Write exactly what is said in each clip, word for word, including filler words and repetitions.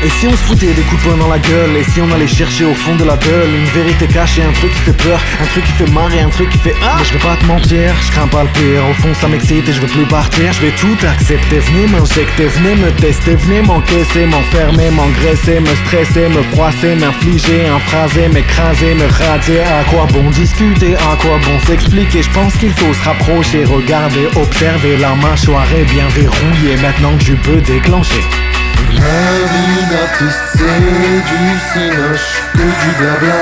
Et si on se foutait des coups de poing dans la gueule? Et si on allait chercher au fond de la gueule une vérité cachée, un truc qui fait peur, un truc qui fait marrer, un truc qui fait ah. Mais je vais pas te mentir, je crains pas le pire. Au fond ça m'excite et je veux plus partir. Je vais tout accepter, venez m'injecter, venez me tester, venez m'encaisser, m'enfermer, m'engraisser, me stresser, me froisser, m'infliger, infraser, m'écraser, me rater. À quoi bon discuter, à quoi bon s'expliquer? Je pense qu'il faut se rapprocher, regarder, observer. La mâchoire est bien verrouillée maintenant que je peux déclencher. La vie d'artiste c'est du cinoche que du blabla.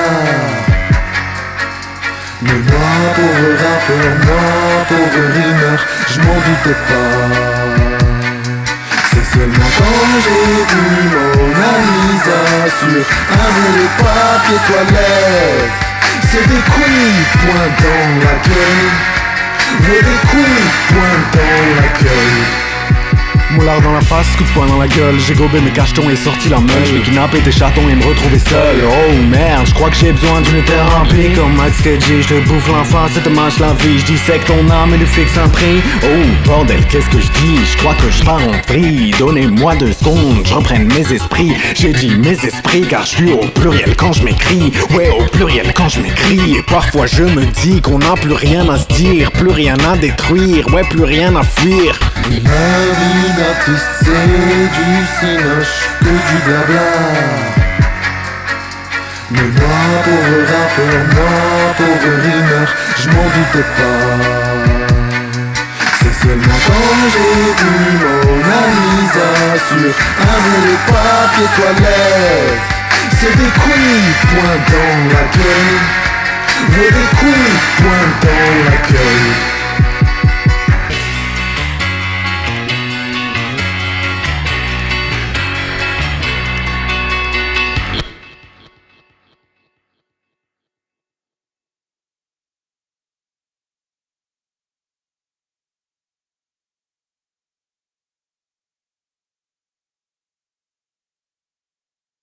Mais moi pauvre rappeur, moi pauvre rimeur, je m'en doutais pas. C'est seulement quand j'ai vu Mona Lisa sur un rouleau de papier toilette. C'est des coups de poing dans la gueule, mais des coups de poing dans la gueule. Moulard dans la face, coup de poing dans la gueule. J'ai gobé mes cachetons et sorti la meule. Je vais kidnapper tes chatons et me retrouver seul. Oh merde, je crois que j'ai besoin d'une thérapie. Comme Max K G, je te bouffe l'enfance et te mâche la vie. Je dissèque ton âme et lui fixe un prix. Oh bordel, qu'est-ce que je dis? Je crois que je pars en vrille. Donnez-moi deux secondes, je reprenne mes esprits. J'ai dit mes esprits car je suis au pluriel quand je m'écris. Ouais, au pluriel quand je m'écris. Et parfois je me dis qu'on n'a plus rien à se dire, plus rien à détruire, ouais, plus rien à fuir. La vie d'artiste c'est du cinoche que du blabla. Mais moi pauvre rappeur, moi pauvre rimeur, je m'en doutais pas. C'est seulement quand j'ai vu Mona Lisa sur un rouleau de papier toilette. C'est des coups de poing dans la gueule, mais des coups de poing dans la gueule.